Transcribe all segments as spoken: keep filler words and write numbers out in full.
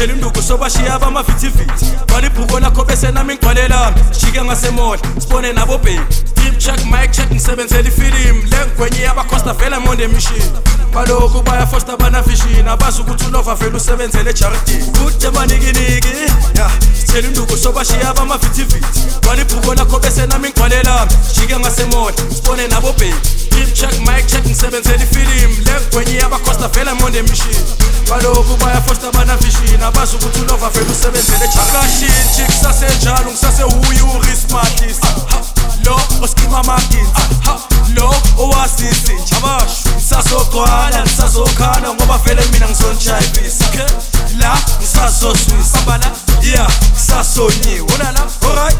Sithela induku sobashiya bamavitiviti balibhuko lakho bese nami ngigcwalelami sijike ngasemola sibone nabo baby deep check mic check ngisebenzela ifilimu lengwenye yabacosta vela monde machine baloku baya foster banafishini abazi ukuthi ulova vele usebenzele ejardini kude manikiniki ya sithela induku sobashiya bamavitiviti balibhuko lakho bese nami ngigcwalelami sijike ngasemola sibone nabo baby deep check mic check ngisebenzela ifilimu lengwenye yabacosta vela monde machine baloku baya foster banafishini abazi ukuthi ulova vele usebenzele ejardini kusasenjalo ngisase uyuri smarties lo oskima magins lo owasisi njabasho ngisazogcwala ngisazokhala ngoba vele mina ngisonchayivisa la ngisazoswisa bala yeah ngisasonyiwe wona la alright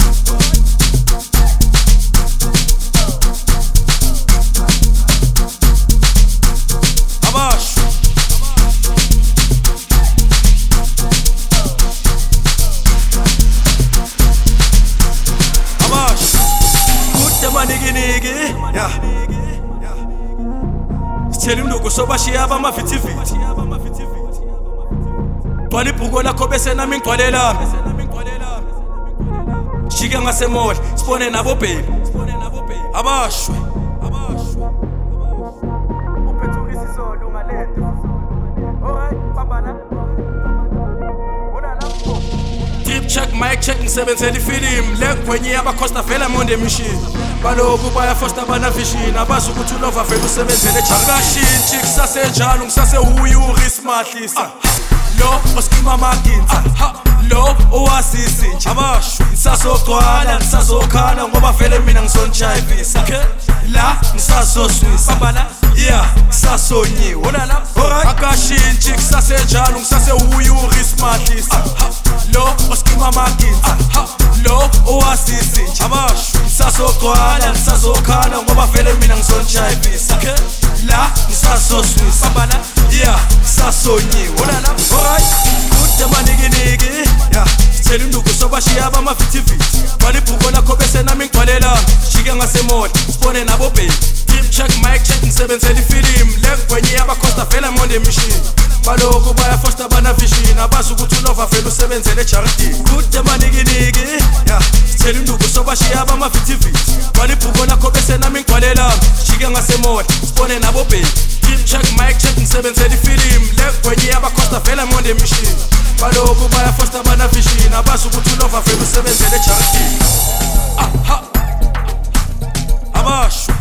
abasho manikiniki ya sithela induku sobashiya bamavitiviti balibhuko lakho bese nami ngigcwalelami sijike ngasemola sibone nabo baby abashwe deep check mic check ngisebenzela ifilimu lengwenye yabacosta vela monde machine baloku baya foster banafishini abazi ukuthi ulova vele usebenzele ejardini kusasenjalo ngisase uyuri smarties lo oskima magins lo owasisi njabasho ngisazogcwala ngisazokhala ngoba vele mina ngisonchayivisa la ngisazoswisa bala yeah ngisasonyiwe wona la akashintshi kusasenjalo ngisase uyuri smarties lo oskima magins lo owasisi njabasho ngisazogcwala ngisazokhala ngoba vele mina ngisonchayivisa la ngisazoswisa bala yeah ngisasonyiwe wona la alright kude manikiniki ya sithela induku sobashiya bamavitiviti balibhuko lakho bese nami ngigcwalelami sijike ngasemola sibone nabo baby deep check mic check ngisebenzela ifilimu lengwenye yabacosta vela monde machine baloku baya foster banafishini abazi ukuthi ulova vele usebenzele ejardini kude manikiniki ya sithela induku sobashiya bamavitiviti balibhuko lakho bese nami ngigcwalelami sijike ngasemola sibone nabo baby deep check mic check ngisebenzela ifilimu lengwenye yabacosta vela monde machine baloku baya foster banafishini abazi ukuthi ulova vele usebenzele ejardini abasho